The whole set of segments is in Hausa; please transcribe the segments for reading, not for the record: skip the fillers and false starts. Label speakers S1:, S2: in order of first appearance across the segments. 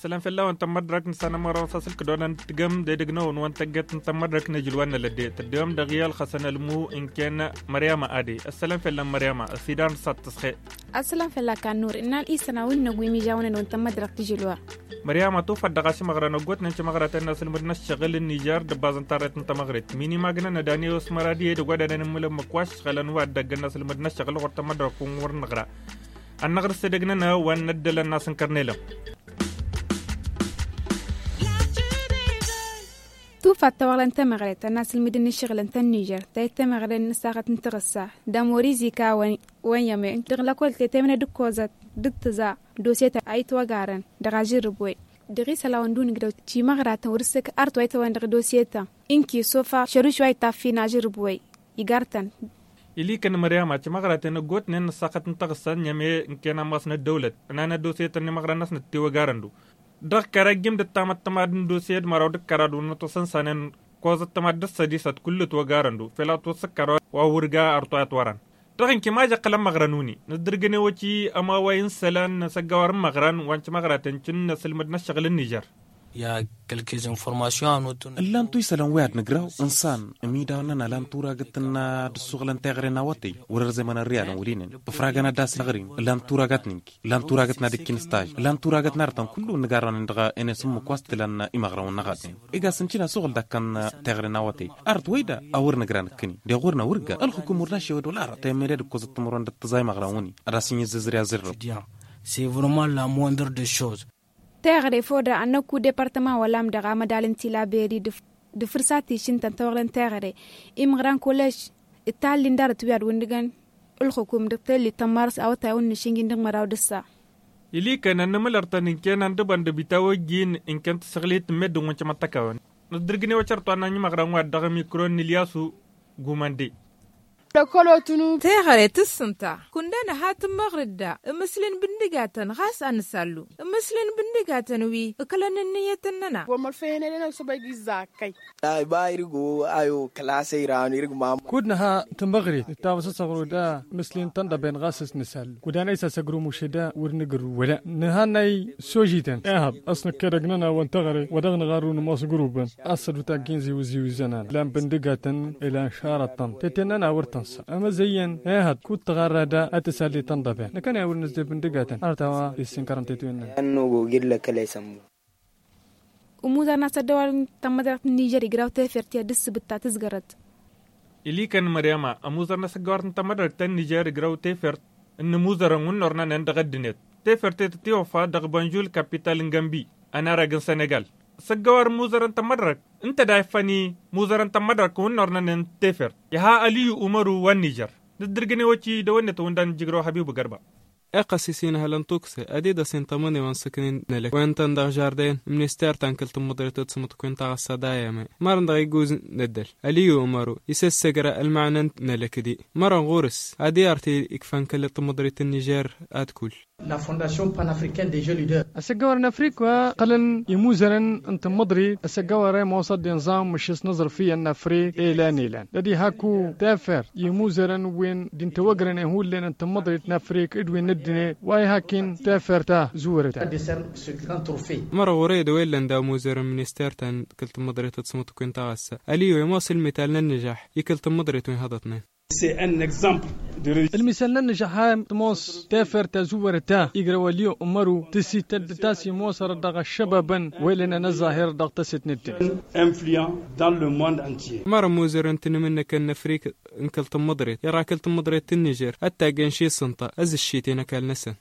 S1: السلام في الله وانت مدرك نسانا مرة وصل كدونا تقم ديدقنون وانت قد انت مدرك نجلوانا لدي تديهم دغيال خسنا المو إن كان مريم آدي السلام في الله مريم السيدان صد تسخي
S2: السلام في الله كان نور إن الإيسنا ونقوي ميجاونا وانت مدرك تجلوا
S1: مريم توفى دغاش مغرا نقوت ننش مغرا الناس المدنا الشغل النيجار دبازن تارت انت مغرت ميني ماغنا نداني وسمرادي دغودا نمل مكواش خلن واد دغ الناس المدنا الشغل وانت مدرك ور نغرا النغر سدغنا وان ندل الناس نكرنيلم
S2: توفى التوغل مغرت الناس المدن الشغل انت النيجر تايت مغرت نساقت انتغسا داموريزيكا وين يمي دغلا كل تيمنا دكوزا دكتزا دوسيتا ايت وغارن دغاجير بوي دغي سلاون دون غدو تي مغرات ورسك ارت ويت وين دغ دوسيتا انكي سوفا شروش واي تافي ناجير بوي يغارتن
S1: إلي كان مريم أتى مغرات نقوت نن ساقت انتغسا يمي إن كان ماسنا الدولة أنا دوسيتا نمغرا ناس نتي وغارندو دغ كراجيم دتامت تمادن دوسيد مراود كرادو نتوسن سنن كوز التماد السديسات كل توغارندو فلا توسكرو وورغا ارتوات وران دغن كما جا قلم مغرنوني ندرغني وتي اما وين سلان سغور مغران وانت مغراتن تن سلمدنا شغل النيجر
S3: يا quelques informations
S4: لان توي سلام واد نغراو انسان ميدانا لان تورا قتنا دسوغلن تغرينا وتي ورر زمان الريال ولينن بفراغنا داس نغرين لان تورا قتنك لان تورا قتنا دكين ستاج لان تورا قتنا رتن كله نغارن ندغا ان سم كواست لان امغراو نغاتين ايغا سنتينا سوغل دكان تغرينا وتي ارت ويدا اور نغران كني دي غورنا ورغا الحكومه ورناش دولار تيميد كوز تمرون دتزاي مغراوني راسين ززريا زر
S3: c'est vraiment la moindre des choses
S2: تغري فودا أنكو ديبارتمان ولام دغا مدالن تلابيري د فرساتي شنتن تورن تغري إمغران كولج التالين دار تويار وندغان الحكومة دكتلي تمارس أو تاون نشينجين دغ مراو دسا
S1: إلي كان نملرتن إن كان عندبان دبيتاو جين إن كانت سغليت مد وانش متكاون ندرغني وشرطو أنا مغران واد دغ ميكرون نلياسو غوماندي
S5: تغري تسنتا كندنا هات مغردا مسلين بندقاتن غاس أنسالو مسلين بندقاتن وي كلن النيتننا
S6: وما فين لنا سباقي زاكاي
S7: لا بايرغو ايو كلاسي ران يرغ مام
S8: كودنها تمغري تاوس صغرو دا مسلين تندا بين غاسس نسال كودانا يسا سغرو مشدا ورنغر ولا نهاناي سوجيتن اهب اصلا كرغننا وانتغري ودغن غارون ماس جروبن اصدو تا جينزي وزيو زنان لام بندقاتن الى شارطن تتننا ورتن أما زين هاد كنت غردا أتسالي تنضبه لكن أول نزل بندقاتن أرتوا السنكرن تتوين
S7: أنو جل كلا يسمو
S2: وموزا ناس الدول تمدرت النيجر يقراو تفرتيا دس بتا تزغرت
S1: إلي كان مريما أموزا ناس الجوار تمدرت النيجر يقراو تفرت إن موزا ونورنا نندغدنت تفرت تتيوفا دغبانجول كابيتال نجامبي أنا راجل سنغال سجوار موزرن تمدرك انت دايفاني موزرن تمدرك ونورنا ننتفر يها علي عمرو والنيجر ندرغني وچي دونت وندان جيغرو حبيب غربا
S9: اقاسيسين هلان توكسي اديدا سنتمني وان سكنين نلك وانت اندغ جاردين منستر تانكلت مدرتت سمت كنت غصدايا ما مرن يجوز ندل علي عمرو يسسجرا المعنى نلك دي مرن غورس ادي ارتي اكفان كلت مدرت النيجر ادكل
S10: La Fondation panafricaine des jeunes leaders.
S8: السجوار أفريقيا قلن يموزرن أنت مدري السجوار موصد نظام مش نظر فيه أن أفريق إيلان إيلان لدي هاكو تافر يموزرن وين دين توجرن هو اللي أنت مدري نفريق إدوين ندني واي هاكين تافر تا زورتا.
S9: مرة غريد ويلن دا موزرن منسترتن كلت مدري تصمت كنت غسا أليو يموصل مثال النجاح يكلت مدري توين هذا
S8: المثال النجاح تموس تافر تزور تا يقرأ أمرو تسي تاسي موسر دغ شبابا ويلنا نظاهر دغ تسيت نتن
S9: مرة موزر انت منك ان افريق انكلت مدريت يرا كلت مدريت النيجر حتى جنشي سنطة از الشيتين كال نسن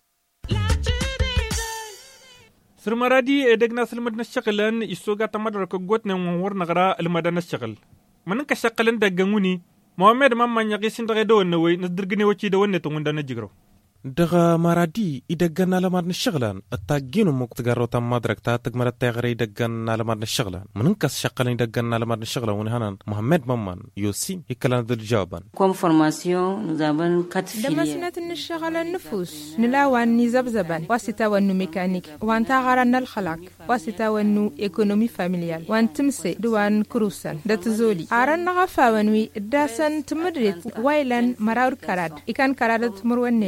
S1: سرمرادي ادغنا سلمدنا الشغلن يسوغا تمدرك غوتنا ور نغرا المدن الشغل منك شغلن دغنوني محمد ماما يقي سندغي دون وي ندرغني وچي دون توندا نجيرو
S4: دغا مرادي يدغنا لمرن الشغلان التاجينو مكتغرو تم مدرك تا تغمر تغري يدغنا لمرن الشغلان منكس شقلين يدغنا لمرن الشغلان ونهان محمد مامان يوسين يكلان ذو الجوابان
S11: كوم فورماسيون نزابن كات فيليا
S5: دمسنة الشغل النفوس نلاوان نزبزبان واسطة ونو ميكانيك وان تاغران الخلاق واسطة ونو ايكونومي فاميليال وان تمسي دوان كروسان دتزولي عران نغفا ونوي داسن تمدريت وايلان مراور كراد إكان كرادت مروان نيلان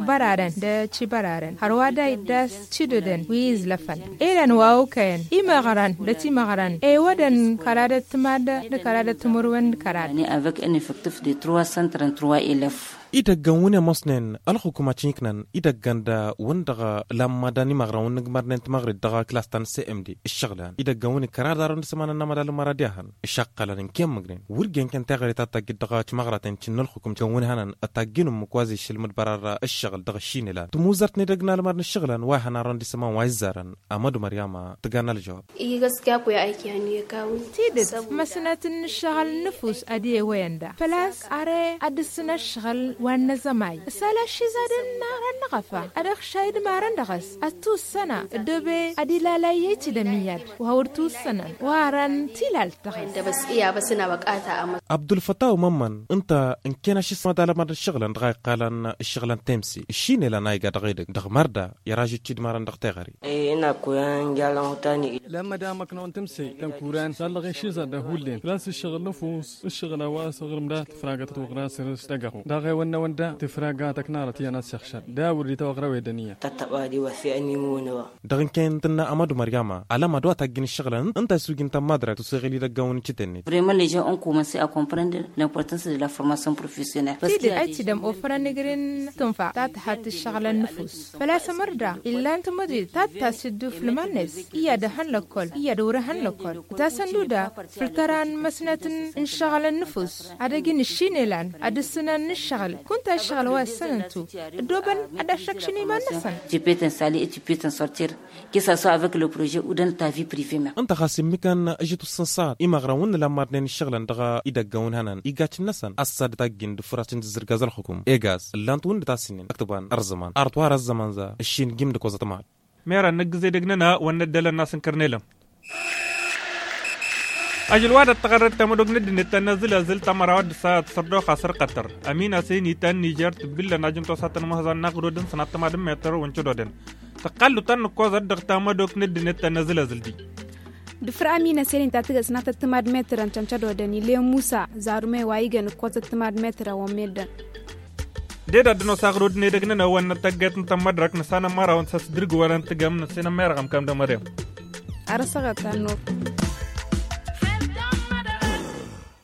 S5: bararen da ci bararen har wada da cidoden wiz lafan elan wawo kayan imagaran da ti magaran wadan karada tumada da karada tumurwan karada
S11: ne avec un effectif de 333 élèves.
S4: idaggan wune mosnen alxukuma cinknan idaggan da wundaga lamadani magra wunnig marnent magri daga klastan cmd ishaglan idaggan wuni karadaron samana namadal maradiahan ishaqalan kem magren wurgen kan tagari tata gidaga magraten cinnal xukum kan wuni hanan ataginu mukwazi shilmud barara ishagl daga shinela tumuzart ne dagna marn ishaglan wa hanaron disama waizaran amadu maryama taganal jawab
S12: gaskiya ku ya aiki hannu ya kawo
S5: tidit masanatin shagal nufus adiye wayanda falas are adisna shagal وانا زماي سالا شيزادن نارن نغفا ادخ شايد مارن دغس اتو السنة دوبي ادي لا يتي دمياد وهورتو السنة وارن تيلال تغس
S12: بس ايه بس انا بقاتا اما
S4: عبد الفتاح وممن انت ان كان شي سما دال مر الشغل دغاي قالن الشغل تمسي الشين لا نايغا دغيدك دغ مردا يراجي تشيد مارن دغ تغري
S11: انا كوان جالان تاني
S8: لما دامك نون تمسي تم كوران صار شيزا ده هولين راس الشغل نفوس الشغل واسغر مدات فراغت وغراس دغو دغ وندا تفراغاتك نارتي انا سخشن داوري توغرا ويدنيه
S11: تتبادي وثاني مونوا
S4: دغن كان تنا امادو مريما على ما دو تاغين الشغل انت سوغين تمادرا تسغلي دغون تشتني
S11: vraiment les gens ont commencé à comprendre l'importance de la formation professionnelle
S5: parce que اي تدم اوفر نغرين تنفع تحت الشغل النفوس فلا سمردا الا انت مدي تاسدو في المنس يا دهن لكل يا دورهن لكل تاسندودا فلتران مسنه انشغل النفوس ادغين الشينلان ادسنا الشغل كنت أشتغل واسنتو دوبن أدشكشني ما نسن.
S11: Tu peux t'installer et tu peux t'en sortir, que ça soit avec le projet ou dans ta vie privée même.
S4: أنت خاسم مكان أجت الصنصات إما غراون لما ردين الشغل دغا إذا جون هنن إيجاتش النسن أصاد تاجين دفراتين تزرقاز الحكومة إيجاز اللانتون تاسنين أكتبان أرزمان أرتوار الزمان ذا الشين جيم دكوزة تمام.
S1: ميرا نجزي دقننا وندل الناس نكرنيلهم. أجل واحد تقرر تمدق ندن تنزل زل تمرات ساعة صردو خسر قطر أمين أسيني تان نيجر تبلا نجم توسات مهزان نقرودن سنة تمادم متر ونشدودن تقلو تان كوزر دق تمدق ندن تنزل زل دي
S2: دفر أمين أسيني تاتيغ سنة تماد متر انشدودن يلي موسى زارمي وايغن كوزر تماد متر وميدن
S1: ديدا دنو ساقرود ندقنا وانا تقيت نتمدرك نسانا مارا ونساس درق وانا تقام نسينا ميرغم كام دماريم
S2: أرسغة النور